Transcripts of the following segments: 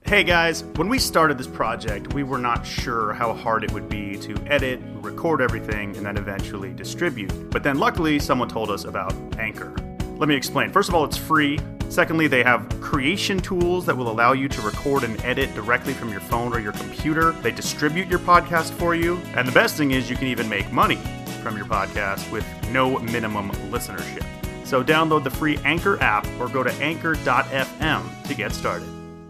Hey guys, when we started this project, we were not sure how hard it would be to edit, record everything, and then eventually distribute. But then luckily, someone told us about Anchor. Let me explain. First of all, it's free. Secondly, they have creation tools that will allow you to record and edit directly from your phone or your computer. They distribute your podcast for you. And the best thing is you can even make money from your podcast with no minimum listenership. So download the free Anchor app or go to anchor.fm to get started.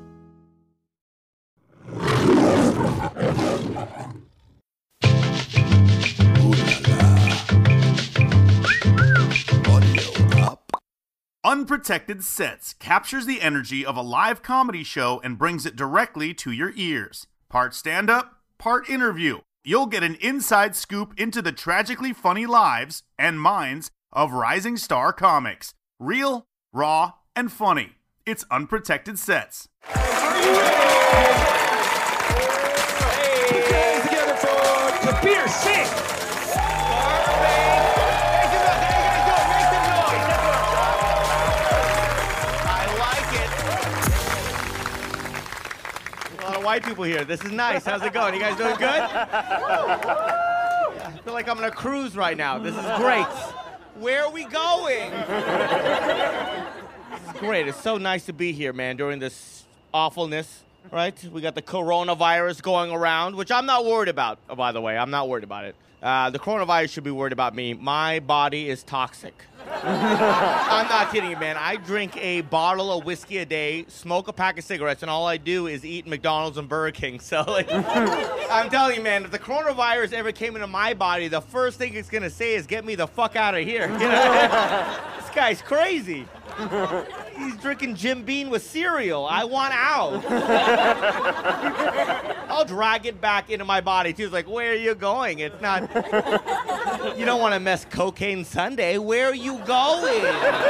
Unprotected Sets captures the energy of a live comedy show and brings it directly to your ears. Part stand-up, part interview. You'll get an inside scoop into the tragically funny lives and minds of rising star comics. Real, raw, and funny. It's Unprotected Sets. Together for the beer sink. White people here. This is nice. How's it going? You guys doing good? I feel like I'm on a cruise right now. This is great. Where are we going? This is great. It's so nice to be here, man, during this awfulness, right? We got the coronavirus going around, which I'm not worried about, by the way. I'm not worried about it. The coronavirus should be worried about me. My body is toxic. I'm not kidding you, man. I drink a bottle of whiskey a day, smoke a pack of cigarettes, and all I do is eat McDonald's and Burger King. So, I'm telling you, man, if the coronavirus ever came into my body, the first thing it's going to say is, get me the fuck out of here. You know? This guy's crazy. He's drinking Jim Beam with cereal. I want out. I'll drag it back into my body, too. It's like, where are you going? It's not... You don't want to mess Cocaine Sunday. Where are you going?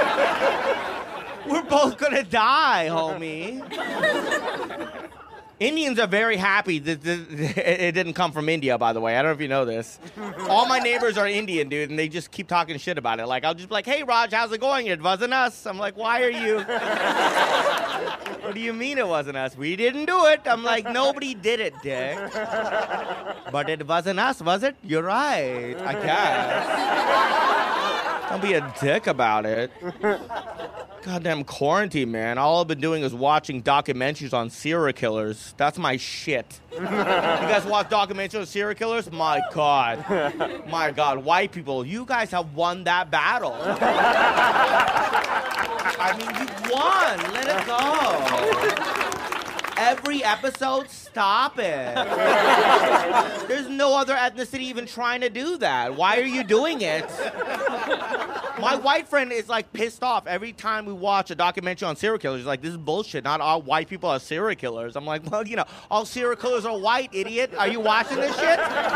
We're both going to die, homie. Indians are very happy that it didn't come from India, by the way. I don't know if you know this. All my neighbors are Indian, dude, and they just keep talking shit about it. Like, I'll just be like, hey, Raj, how's it going? It wasn't us. I'm like, why are you... What do you mean it wasn't us? We didn't do it. I'm like, nobody did it, dick. But it wasn't us, was it? You're right, I guess. Don't be a dick about it. Goddamn quarantine, man. All I've been doing is watching documentaries on serial killers. That's my shit. You guys watch documentaries on serial killers? My God. My God. White people, you guys have won that battle. I mean, you won. Let it go. Every episode, stop it. There's no other ethnicity even trying to do that. Why are you doing it? My white friend is like pissed off every time we watch a documentary on serial killers. He's like, this is bullshit. Not all white people are serial killers. I'm like, well, you know, all serial killers are white, idiot. Are you watching this shit?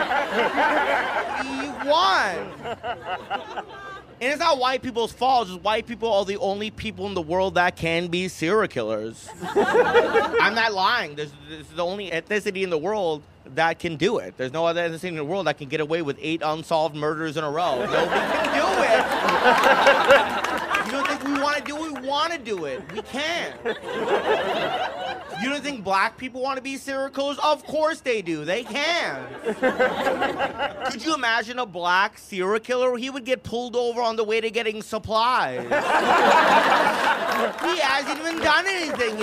You won. And it's not white people's fault. It's just white people are the only people in the world that can be serial killers. I'm not lying. This is the only ethnicity in the world that can do it. There's no other ethnicity in the world that can get away with 8 unsolved murders in a row. Nobody can do it. You don't think we want to do it? We want to do it. We can. You don't think black people want to be serial killers? Of course they do. They can. Could you imagine a black serial killer? He would get pulled over on the way to getting supplies. He hasn't even done anything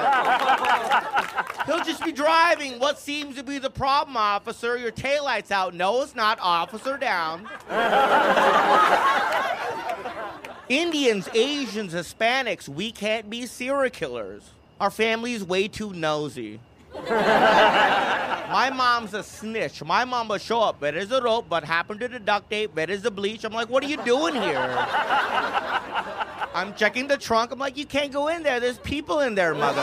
yet. He'll just be driving. What seems to be the problem, officer? Your taillight's out. No, it's not. Officer down. Indians, Asians, Hispanics, we can't be serial killers. Our family's way too nosy. My mom's a snitch. My mom will show up. Where is the rope? What happened to the duct tape? Where is the bleach? I'm like, what are you doing here? I'm checking the trunk. I'm like, you can't go in there. There's people in there, mother.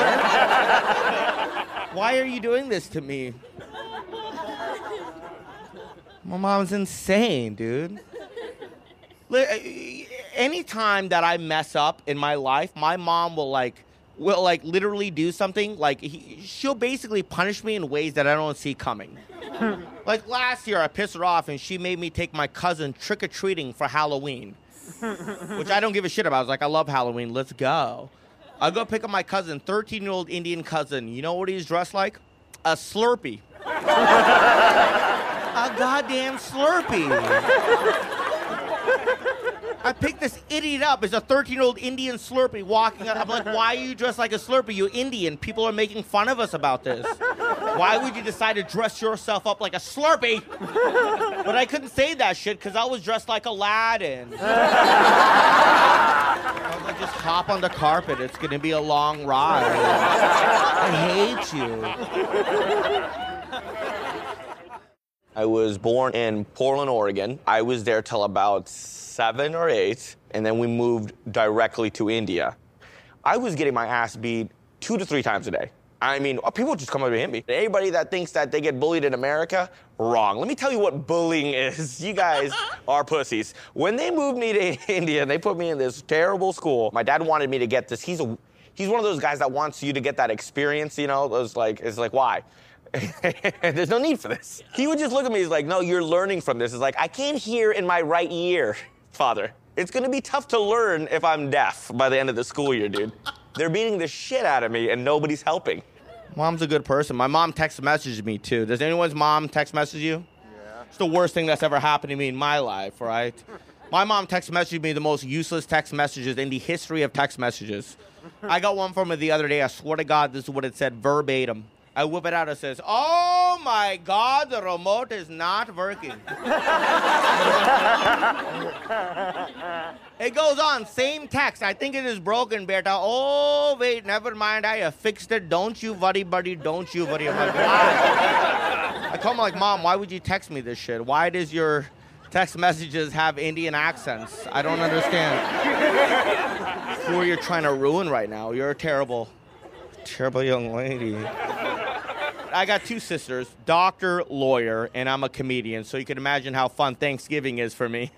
Why are you doing this to me? My mom's insane, dude. Anytime that I mess up in my life, my mom will literally do something. Like, she'll basically punish me in ways that I don't see coming. Like last year, I pissed her off and she made me take my cousin trick-or-treating for Halloween, which I don't give a shit about. I was like, I love Halloween. Let's go. I go pick up my cousin, 13-year-old Indian cousin. You know what he's dressed like? A Slurpee. A goddamn Slurpee. I picked this idiot up. It's a 13-year-old Indian Slurpee walking up. I'm like, why are you dressed like a Slurpee? You Indian. People are making fun of us about this. Why would you decide to dress yourself up like a Slurpee? But I couldn't say that shit because I was dressed like Aladdin. I was like, just hop on the carpet. It's going to be a long ride. I hate you. I was born in Portland, Oregon. I was there till about 7 or 8, and then we moved directly to India. I was getting my ass beat 2 to 3 times a day. I mean, people just come up and hit me. Anybody that thinks that they get bullied in America, wrong. Let me tell you what bullying is. You guys are pussies. When they moved me to India and they put me in this terrible school, my dad wanted me to get this. He's one of those guys that wants you to get that experience, you know? It's like, why? There's no need for this. He would just look at me, he's like, no, you're learning from this. It's like, I can't hear in my right ear, father. It's gonna be tough to learn if I'm deaf by the end of the school year, dude. They're beating the shit out of me and nobody's helping. Mom's a good person. My mom text messages me too. Does anyone's mom text message you? Yeah. It's the worst thing that's ever happened to me in my life, right? My mom text messaged me the most useless text messages in the history of text messages. I got one from her the other day. I swear to God, this is what it said verbatim. I whip it out. It says, oh, my God, the remote is not working. It goes on. Same text. I think it is broken, beta. Oh, wait, never mind. I have fixed it. Don't you worry, buddy. Don't you worry. I'm like, why? I told him, like, Mom, why would you text me this shit? Why does your text messages have Indian accents? I don't understand. Who are you trying to ruin right now? You're a terrible young lady. I got 2 sisters, doctor, lawyer, and I'm a comedian, so you can imagine how fun Thanksgiving is for me.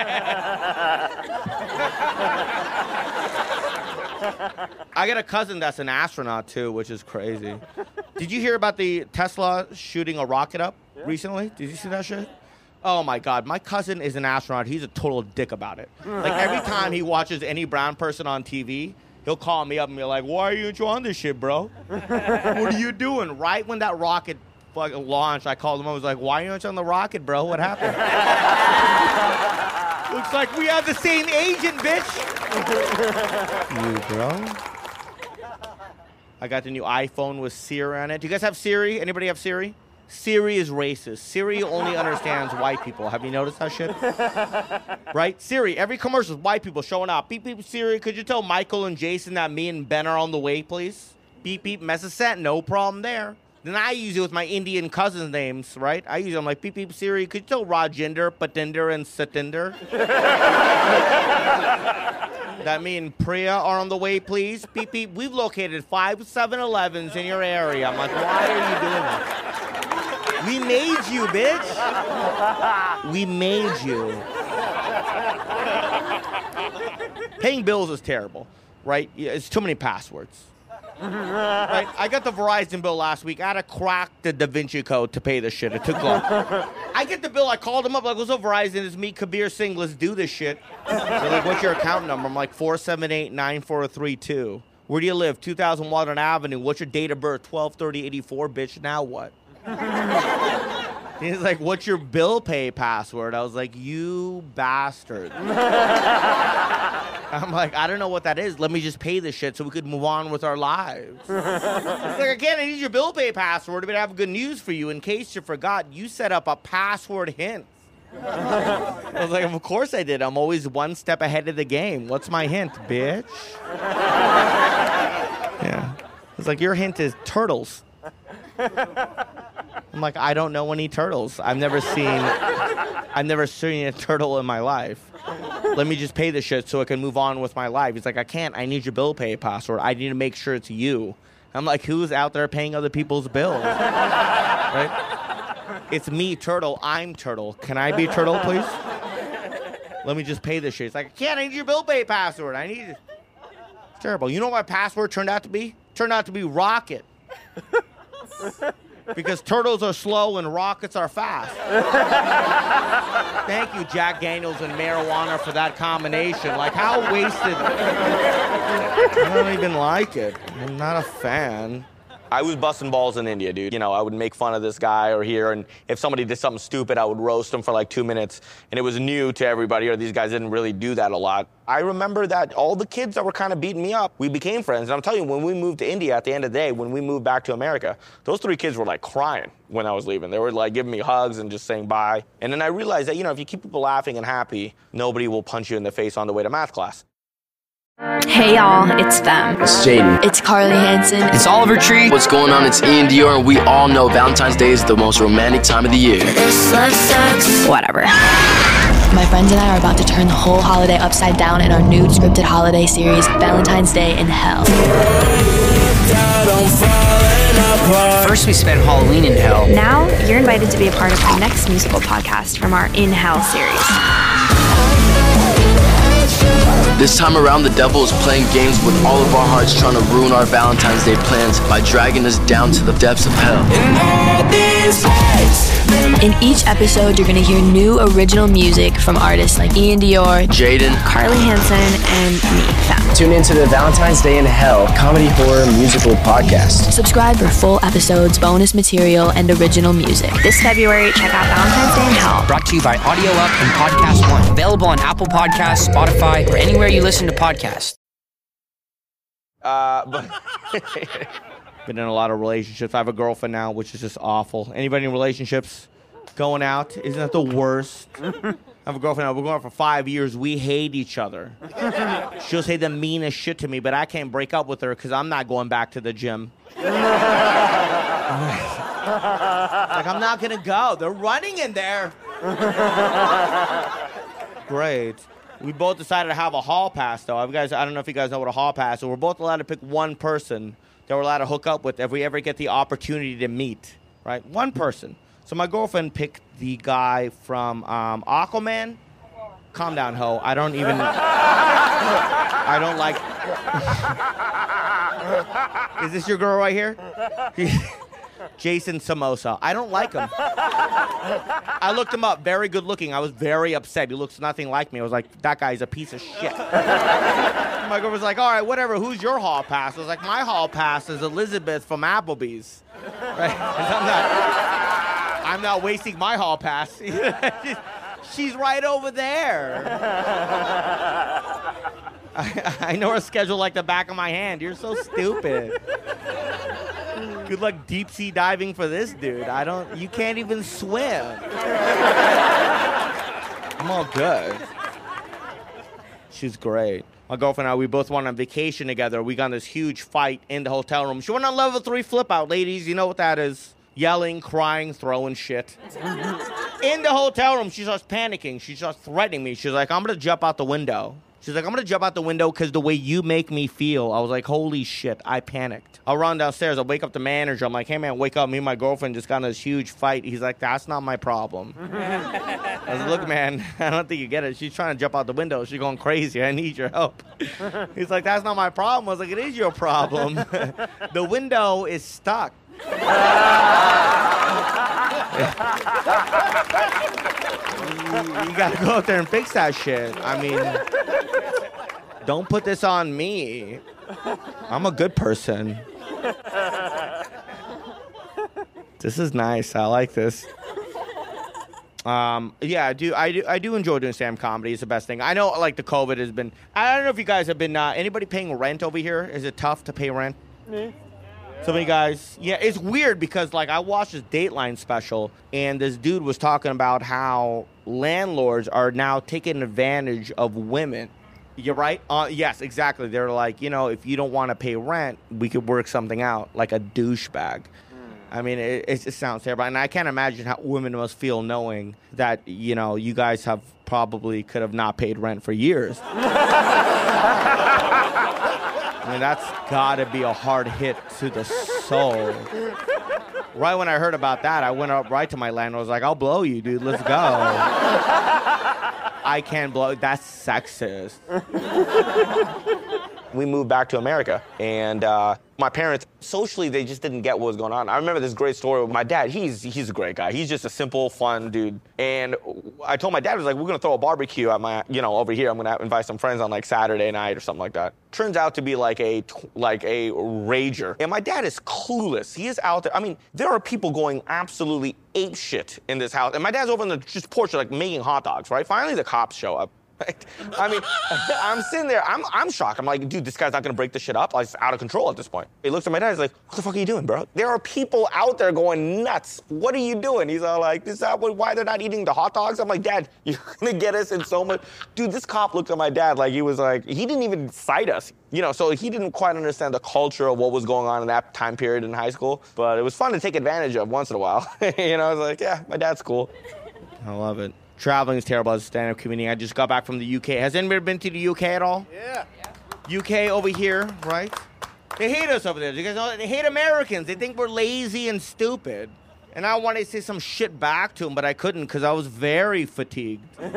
I got a cousin that's an astronaut, too, which is crazy. Did you hear about the Tesla shooting a rocket up recently? Did you see that shit? Oh, my God. My cousin is an astronaut. He's a total dick about it. Like, every time he watches any brown person on TV, he'll call me up and be like, why are you on this shit, bro? What are you doing? Right when that rocket fucking launched, I called him up. I was like, why are you on the rocket, bro? What happened? Looks like we have the same agent, bitch. You, bro. I got the new iPhone with Siri on it. Do you guys have Siri? Anybody have Siri? Siri is racist. Siri only understands white people. Have you noticed that shit? Right? Siri, every commercial is white people showing up. Beep, beep, Siri, could you tell Michael and Jason that me and Ben are on the way, please? Beep, beep, message sent. No problem there. Then I use it with my Indian cousins' names, right? I use it. I'm like, beep, beep, Siri, could you tell Rajinder, Patinder, and Satinder that me and Priya are on the way, please? Beep, beep, we've located 5 7-Elevens in your area. I'm like, why are you doing that? We made you, bitch. We made you. Paying bills is terrible, right? It's too many passwords. Right? I got the Verizon bill last week. I had to crack the Da Vinci Code to pay this shit. It took long. I get the bill. I called him up. Like, what's up, Verizon? It's me, Kabir Singh. Let's do this shit. They're like, what's your account number? I'm like, 478-9432. Where do you live? 2000 Walnut Avenue. What's your date of birth? 12/30/84, bitch. Now what? He's like, what's your bill pay password? I was like, you bastard. I'm like, I don't know what that is. Let me just pay this shit so we could move on with our lives. He's like, again, I need your bill pay password, but I have good news for you. In case you forgot, you set up a password hint. I was like, of course I did. I'm always one step ahead of the game. What's my hint, bitch? Yeah. It's like, your hint is turtles. I'm like, I don't know any turtles. I've never seen a turtle in my life. Let me just pay the shit so I can move on with my life. He's like, I can't. I need your bill pay password. I need to make sure it's you. I'm like, who's out there paying other people's bills? Right? It's me, Turtle. I'm Turtle. Can I be Turtle, please? Let me just pay this shit. It's like, I can't. I need your bill pay password. I need it. It's terrible. You know what my password turned out to be? Turned out to be Rocket. Because turtles are slow and rockets are fast. Thank you, Jack Daniels and marijuana, for that combination. Like, how wasted. I don't even like it. I'm not a fan. I was busting balls in India, dude. You know, I would make fun of this guy or here, and if somebody did something stupid, I would roast them for like 2 minutes, and it was new to everybody, or these guys didn't really do that a lot. I remember that all the kids that were kind of beating me up, we became friends, and I'm telling you, when we moved to India, at the end of the day, when we moved back to America, those 3 kids were like crying when I was leaving. They were like giving me hugs and just saying bye. And then I realized that, you know, if you keep people laughing and happy, nobody will punch you in the face on the way to math class. Hey y'all, it's them. It's Jaden. It's Carly Hansen. It's Oliver Tree. What's going on? It's Ian Dior, and we all know Valentine's Day is the most romantic time of the year. Whatever. My friends and I are about to turn the whole holiday upside down in our new scripted holiday series, Valentine's Day in Hell. First we spent Halloween in hell. Now you're invited to be a part of the next musical podcast from our In Hell series. This time around, the devil is playing games with all of our hearts, trying to ruin our Valentine's Day plans by dragging us down to the depths of hell. In each episode, you're going to hear new original music from artists like Ian Dior, Jaden, Carly Hansen, and me, Fem. Tune into the Valentine's Day in Hell comedy horror musical podcast. Subscribe for full episodes, bonus material, and original music. This February, check out Valentine's Day in Hell. Brought to you by Audio Up and Podcast One. Available on Apple Podcasts, Spotify, or anywhere you listen to podcasts. Been in a lot of relationships. I have a girlfriend now, which is just awful. Anybody in relationships? Going out? Isn't that the worst? I have a girlfriend now. We're going out for 5 years. We hate each other. She'll say the meanest shit to me, but I can't break up with her because I'm not going back to the gym. Like, I'm not going to go. They're running in there. Great. We both decided to have a hall pass, though. I don't know if you guys know what a hall pass is. So we're both allowed to pick one person that we're allowed to hook up with if we ever get the opportunity to meet, right? One person. So my girlfriend picked the guy from Aquaman. Calm down, ho. I don't like... Is this your girl right here? Jason Samosa. I don't like him. I looked him up. Very good looking. I was very upset. He looks nothing like me. I was like, that guy's a piece of shit. My girl was like, all right, whatever. Who's your hall pass? I was like, my hall pass is Elizabeth from Applebee's. Right? I'm not wasting my hall pass. She's right over there. I know her schedule like the back of my hand. You're so stupid. Good luck deep sea diving for this dude. You can't even swim. I'm all good. She's great. My girlfriend and I, we both went on vacation together. We got in this huge fight in the hotel room. She went on level 3 flip out, ladies. You know what that is. Yelling, crying, throwing shit. In the hotel room, she starts panicking. She starts threatening me. She's like, I'm going to jump out the window. She's like, I'm going to jump out the window because the way you make me feel. I was like, holy shit, I panicked. I'll run downstairs. I'll wake up the manager. I'm like, hey, man, wake up. Me and my girlfriend just got in this huge fight. He's like, that's not my problem. I was like, look, man, I don't think you get it. She's trying to jump out the window. She's going crazy. I need your help. He's like, that's not my problem. I was like, it is your problem. The window is stuck. You gotta go out there and fix that shit. I mean, don't put this on me. I'm a good person. This is nice. I like this. Yeah, I do enjoy doing stand-up comedy. It's the best thing. I know, like, the COVID has been. I don't know if you guys have been. Anybody paying rent over here? Is it tough to pay rent? Yeah. So many guys. Yeah, it's weird because, like, I watched this Dateline special, and this dude was talking about how landlords are now taking advantage of women. You're right? Yes, exactly. They're like, if you don't want to pay rent, we could work something out, like a douchebag. I mean, it sounds terrible. And I can't imagine how women must feel knowing that, you guys could have not paid rent for years. I mean, that's got to be a hard hit to the soul. Right when I heard about that, I went up right to my landlord. I was like, I'll blow you, dude. Let's go. I can't blow. That's sexist. We moved back to America, and my parents, socially, they just didn't get what was going on. I remember this great story with my dad. He's a great guy. He's just a simple, fun dude. And I told my dad, I was like, we're going to throw a barbecue at my, over here. I'm going to invite some friends on, like, Saturday night or something like that. Turns out to be like a rager. And my dad is clueless. He is out there. I mean, there are people going absolutely ape shit in this house. And my dad's over on the just porch, like, making hot dogs, right? Finally, the cops show up. Right? I mean, I'm sitting there, I'm shocked. I'm like, dude, this guy's not gonna break this shit up. Like, it's out of control at this point. He looks at my dad, he's like, what the fuck are you doing, bro? There are people out there going nuts. What are you doing? He's all like, is that why they're not eating the hot dogs? I'm like, Dad, you're gonna get us in so much. Dude, this cop looked at my dad like he was like, he didn't even cite us. So he didn't quite understand the culture of what was going on in that time period in high school. But it was fun to take advantage of once in a while. I was like, yeah, my dad's cool. I love it. Traveling is terrible as a stand-up comedian. I just got back from the UK. Has anybody been to the UK at all? Yeah. UK over here, right? They hate us over there. You guys know, they hate Americans. They think we're lazy and stupid. And I wanted to say some shit back to them, but I couldn't because I was very fatigued. and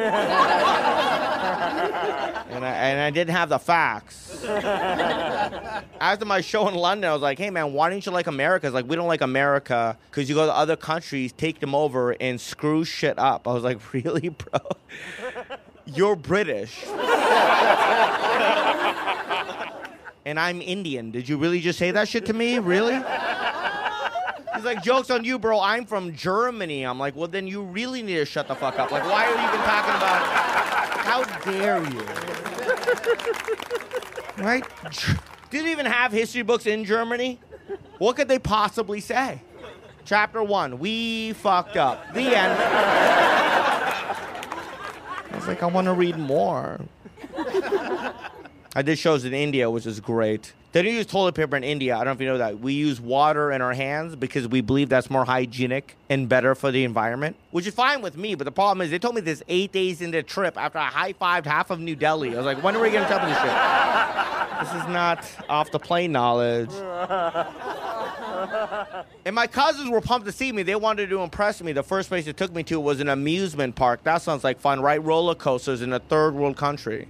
I didn't have the facts. After my show in London, I was like, hey, man, why don't you like America? It's like, we don't like America because you go to other countries, take them over, and screw shit up. I was like, really, bro? You're British. And I'm Indian. Did you really just say that shit to me? Really? He's like, joke's on you, bro. I'm from Germany. I'm like, well, then you really need to shut the fuck up. Like, why are you even talking about how dare you? Right? Didn't even have history books in Germany. What could they possibly say? Chapter 1, we fucked up. The end. I was like, I want to read more. I did shows in India, which is great. They don't use toilet paper in India. I don't know if you know that. We use water in our hands because we believe that's more hygienic and better for the environment, which is fine with me. But the problem is they told me this 8 days into the trip after I high-fived half of New Delhi. I was like, when are we going to tell me this shit? This is not off the plane knowledge. And my cousins were pumped to see me. They wanted to impress me. The first place they took me to was an amusement park. That sounds like fun, right? Roller coasters in a third world country.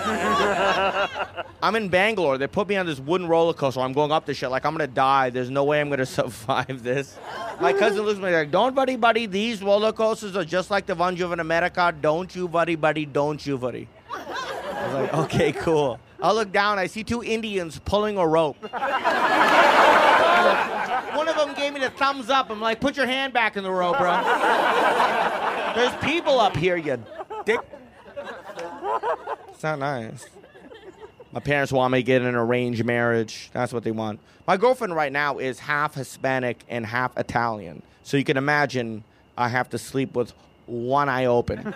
I'm in Bangalore. They put me on this wooden roller coaster. I'm going up this shit like I'm going to die. There's no way I'm going to survive this. My cousin looks at me like, don't worry, buddy. These roller coasters are just like the ones you have in America. Don't you worry, buddy. Don't you worry. I was like, okay, cool. I look down. I see 2 Indians pulling a rope. One of them gave me the thumbs up. I'm like, put your hand back in the rope, bro. There's people up here, you dick. It's not nice. My parents want me to get an arranged marriage. That's what they want. My girlfriend right now is half Hispanic and half Italian. So you can imagine I have to sleep with one eye open.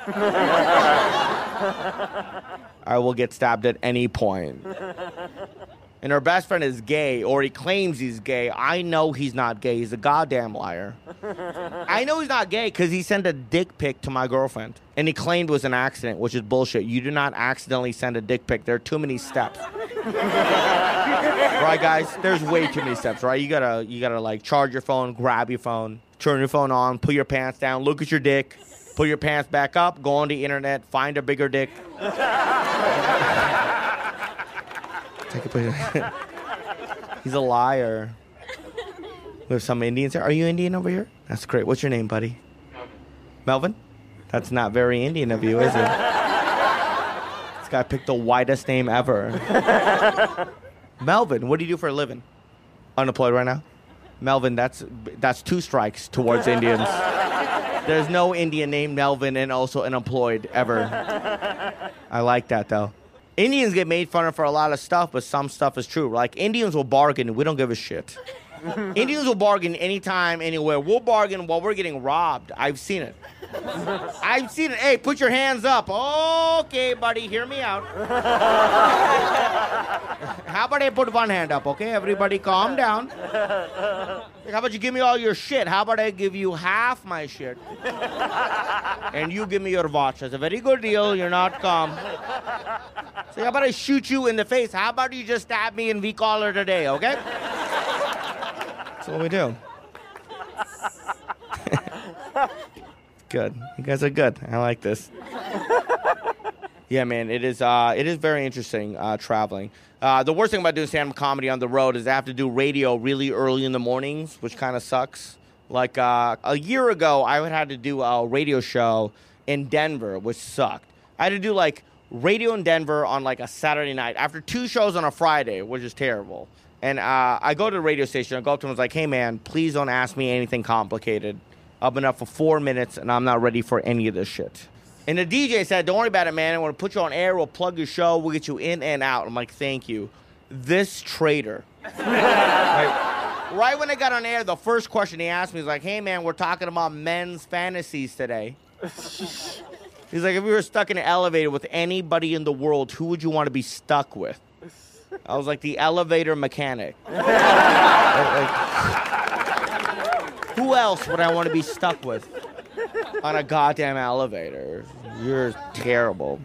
I will get stabbed at any point. And her best friend is gay, or he claims he's gay. I know he's not gay. He's a goddamn liar. I know he's not gay because he sent a dick pic to my girlfriend. And he claimed it was an accident, which is bullshit. You do not accidentally send a dick pic. There are too many steps. Right, guys? There's way too many steps, right? You gotta like charge your phone, grab your phone, turn your phone on, put your pants down, look at your dick, put your pants back up, go on the internet, find a bigger dick. Take a picture. He's a liar. We have some Indians here. Are you Indian over here? That's great. What's your name, buddy? Melvin? That's not very Indian of you, is it? This guy picked the whitest name ever. Melvin, what do you do for a living? Unemployed right now? Melvin, that's 2 strikes towards Indians. There's no Indian named Melvin and also unemployed ever. I like that, though. Indians get made fun of for a lot of stuff, but some stuff is true. Like, Indians will bargain. We don't give a shit. Indians will bargain anytime, anywhere. We'll bargain while we're getting robbed. I've seen it. I've seen it. Hey, put your hands up. Okay, buddy, hear me out. How about I put one hand up, okay? Everybody calm down. How about you give me all your shit? How about I give you half my shit? And you give me your watch. That's a very good deal. You're not calm. So how about I shoot you in the face? How about you just stab me and we call her today, okay? That's what we do. Good. You guys are good. I like this. Yeah, man, it is very interesting traveling. The worst thing about doing stand-up comedy on the road is I have to do radio really early in the mornings, which kind of sucks. Like a year ago, I had to do a radio show in Denver, which sucked. I had to do like radio in Denver on like a Saturday night after 2 shows on a Friday, which is terrible. And I go to the radio station. I go up to him and was like, hey, man, please don't ask me anything complicated. I've been up for 4 minutes, and I'm not ready for any of this shit. And the DJ said, don't worry about it, man. I want to put you on air. We'll plug your show. We'll get you in and out. I'm like, thank you. This traitor. Right when I got on air, the first question he asked me was like, hey, man, we're talking about men's fantasies today. He's like, if you were stuck in an elevator with anybody in the world, who would you want to be stuck with? I was like, the elevator mechanic. Who else would I want to be stuck with on a goddamn elevator? You're terrible.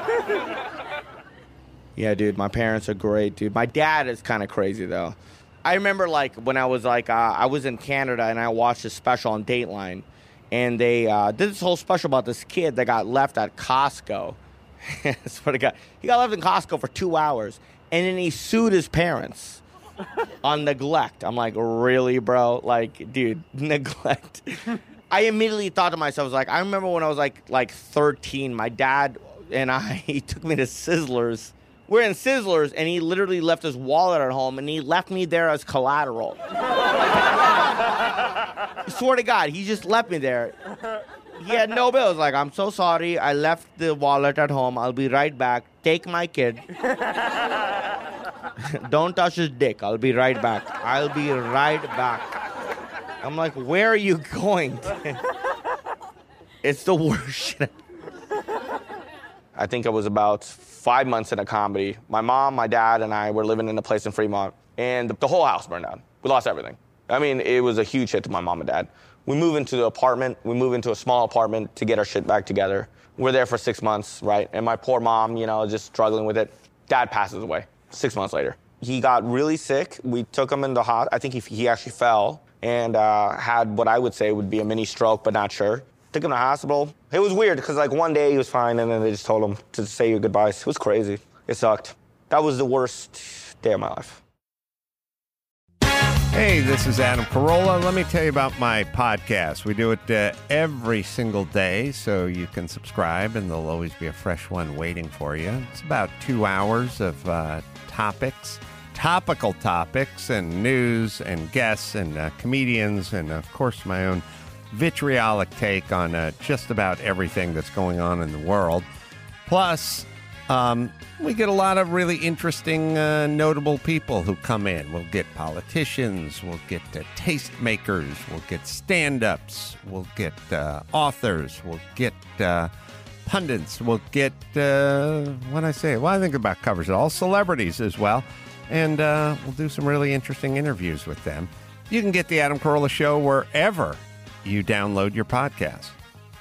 Yeah, dude, my parents are great, dude. My dad is kind of crazy, though. I remember, like, when I was, like, I was in Canada and I watched a special on Dateline. And they did this whole special about this kid that got left at Costco. I swear to God. He got left in Costco for 2 hours. And then he sued his parents on neglect. I'm like, really, bro? Like, dude, neglect. I immediately thought to myself, I remember when I was like 13, my dad and he took me to Sizzlers. We're in Sizzlers, and he literally left his wallet at home, and he left me there as collateral. I swear to God, he just left me there. He had no bills. Like, I'm so sorry. I left the wallet at home. I'll be right back. Take my kid. Don't touch his dick. I'll be right back. I'll be right back. I'm like, where are you going? It's the worst shit. I think I was about 5 months into comedy. My mom, my dad, and I were living in a place in Fremont, and the whole house burned down. We lost everything. I mean, it was a huge hit to my mom and dad. We moved into the apartment. We moved into a small apartment to get our shit back together. We're there for 6 months, right? And my poor mom, just struggling with it. Dad passes away 6 months later. He got really sick. We took him in the hospital. I think he actually fell and had what I would say would be a mini stroke, but not sure. Took him to the hospital. It was weird because, one day he was fine, and then they just told him to say your goodbyes. It was crazy. It sucked. That was the worst day of my life. Hey, this is Adam Carolla. Let me tell you about my podcast. We do it every single day, so you can subscribe, and there'll always be a fresh one waiting for you. It's about 2 hours of topical topics, and news, and guests, and comedians, and, of course, my own vitriolic take on just about everything that's going on in the world. Plus, we get a lot of really interesting, notable people who come in. We'll get politicians, we'll get tastemakers, we'll get stand-ups, we'll get authors, we'll get pundits, we'll get, I think about covers it all, celebrities as well. And we'll do some really interesting interviews with them. You can get The Adam Carolla Show wherever you download your podcast.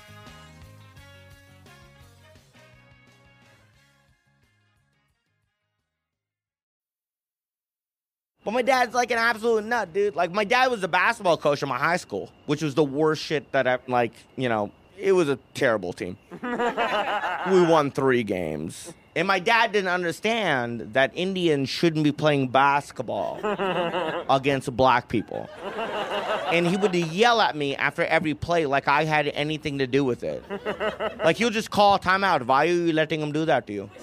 But my dad's like an absolute nut, dude. Like, my dad was the basketball coach in my high school, which was the worst shit that it was a terrible team. We won 3 games. And my dad didn't understand that Indians shouldn't be playing basketball against black people. And he would yell at me after every play like I had anything to do with it. Like, he'll just call a timeout. Why are you letting him do that to you?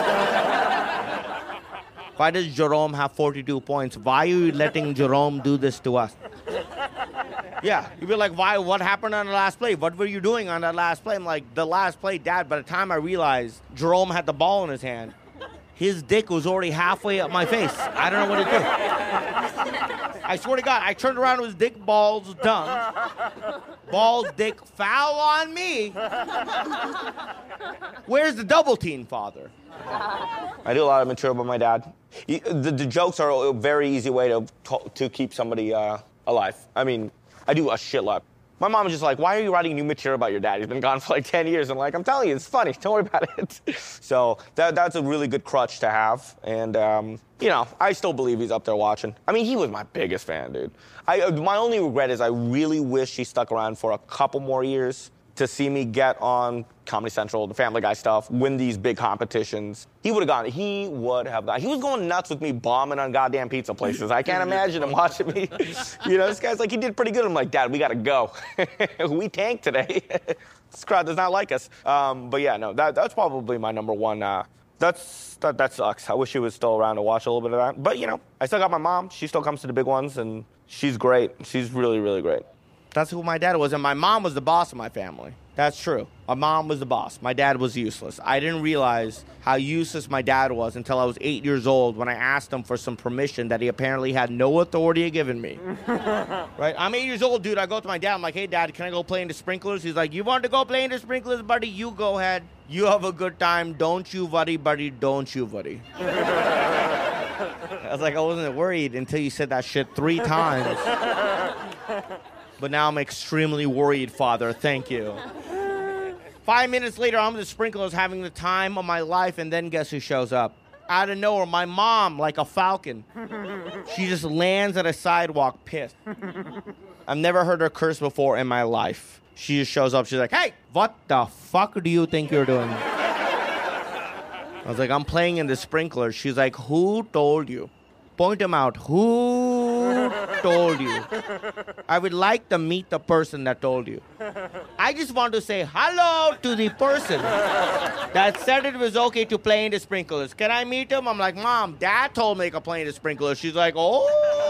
Why does Jerome have 42 points? Why are you letting Jerome do this to us? Yeah, you'd be like, why? What happened on the last play? What were you doing on that last play? I'm like, the last play, Dad, by the time I realized Jerome had the ball in his hand, his dick was already halfway up my face. I don't know what to do. I swear to God, I turned around, it was dick, balls, done. Balls, dick, foul on me. Where's the double team, father? I do a lot of material about my dad. The jokes are a very easy way to keep somebody alive. I mean, I do a shit lot. My mom was just like, why are you writing new material about your dad? He's been gone for like 10 years. I'm like, I'm telling you, it's funny. Don't worry about it. So that's a really good crutch to have. And, I still believe he's up there watching. I mean, he was my biggest fan, dude. My only regret is I really wish he stuck around for a couple more years to see me get on Comedy Central, the Family Guy stuff, win these big competitions. He would have gone. He was going nuts with me bombing on goddamn pizza places. I can't imagine him watching me. This guy's like, he did pretty good. I'm like, Dad, we got to go. We tanked today. This crowd does not like us. But yeah, no, that's probably my number one. That sucks. I wish she was still around to watch a little bit of that. But, I still got my mom. She still comes to the big ones, and she's great. She's really, really great. That's who my dad was, and my mom was the boss of my family. That's true. My mom was the boss. My dad was useless. I didn't realize how useless my dad was until I was 8 years old when I asked him for some permission that he apparently had no authority given me. Right? I'm 8 years old, dude. I go to my dad. I'm like, hey, Dad, can I go play in the sprinklers? He's like, you want to go play in the sprinklers, buddy? You go ahead. You have a good time. Don't you worry, buddy. Don't you worry. I was like, I wasn't worried until you said that shit 3 times. But now I'm extremely worried, Father. Thank you. 5 minutes later, I'm in the sprinklers having the time of my life, and then guess who shows up? Out of nowhere, my mom, like a falcon. She just lands at a sidewalk pissed. I've never heard her curse before in my life. She just shows up. She's like, hey, what the fuck do you think you're doing? I was like, I'm playing in the sprinklers. She's like, who told you? Point him out. Who told you? I would like to meet the person that told you. I just want to say hello to the person that said it was okay to play in the sprinklers. Can I meet him? I'm like, Mom, Dad told me I could play in the sprinklers. She's like, oh.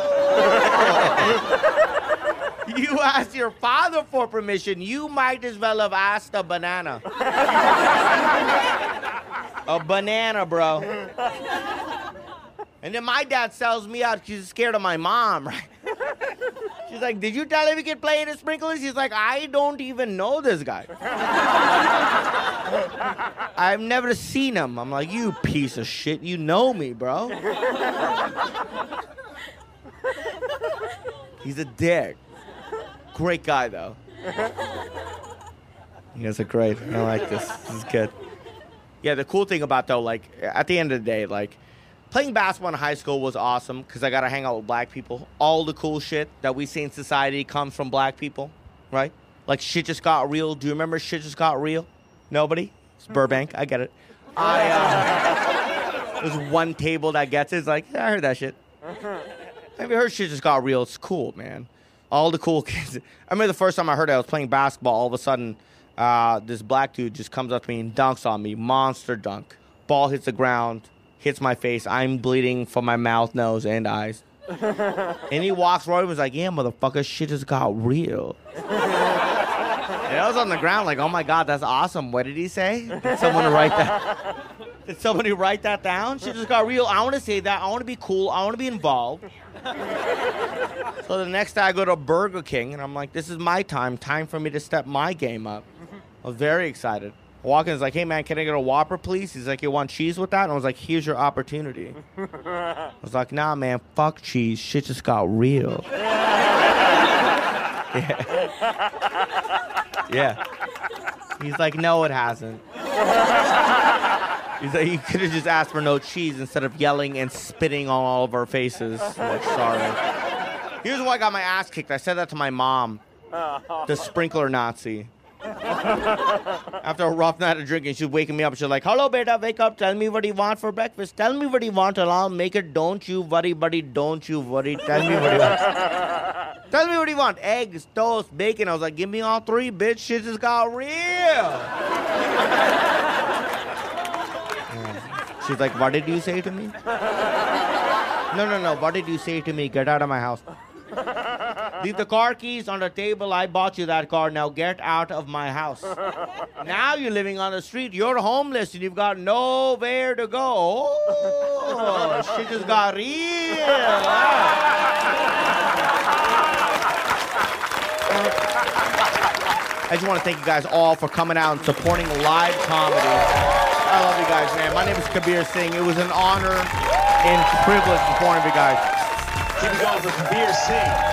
You asked your father for permission. You might as well have asked a banana. A banana, bro. And then my dad sells me out. She's scared of my mom, right? She's like, did you tell him he could play in the sprinklers? He's like, I don't even know this guy. I've never seen him. I'm like, you piece of shit. You know me, bro. He's a dick. Great guy, though. You guys are great. I like this. This is good. Yeah, the cool thing about, though, like, at the end of the day, like, playing basketball in high school was awesome because I got to hang out with black people. All the cool shit that we see in society comes from black people, right? Like, Shit Just Got Real. Do you remember Shit Just Got Real? Nobody? It's Burbank. I get it. There's one table that gets it. It's like, yeah, I heard that shit. Have you heard Shit Just Got Real? It's cool, man. All the cool kids. I remember the first time I heard it, I was playing basketball. All of a sudden, this black dude just comes up to me and dunks on me. Monster dunk. Ball hits the ground. Hits my face. I'm bleeding from my mouth, nose, and eyes. And he walks right over and was like, yeah, motherfucker, shit just got real. And I was on the ground like, oh, my God, that's awesome. What did he say? Did someone write that? Did somebody write that down? Shit just got real. I want to say that. I want to be cool. I want to be involved. So the next day I go to Burger King, and I'm like, this is my time. Time for me to step my game up. I was very excited. I walk in, and was like, hey, man, can I get a Whopper, please? He's like, you want cheese with that? And I was like, here's your opportunity. I was like, nah, man, fuck cheese. Shit just got real. Yeah. He's like, no, it hasn't. He's like, you could have just asked for no cheese instead of yelling and spitting on all of our faces. I'm like, sorry. Here's why I got my ass kicked. I said that to my mom, the sprinkler Nazi. After a rough night of drinking, she's waking me up. She's like, hello, beta, wake up. Tell me what you want for breakfast. Tell me what you want, and I'll make it. Don't you worry, buddy. Don't you worry. Tell me what you want. Tell me what you want. Eggs, toast, bacon. I was like, give me all 3, bitch. Shit just got real. She's like, what did you say to me? No. What did you say to me? Get out of my house. Leave the car keys on the table. I bought you that car. Now get out of my house. Now you're living on the street. You're homeless and you've got nowhere to go. Oh, shit just got real. I just want to thank you guys all for coming out and supporting live comedy. I love you guys, man. My name is Kabir Singh. It was an honor and privilege performing with you guys. Keep it going for Kabir Singh.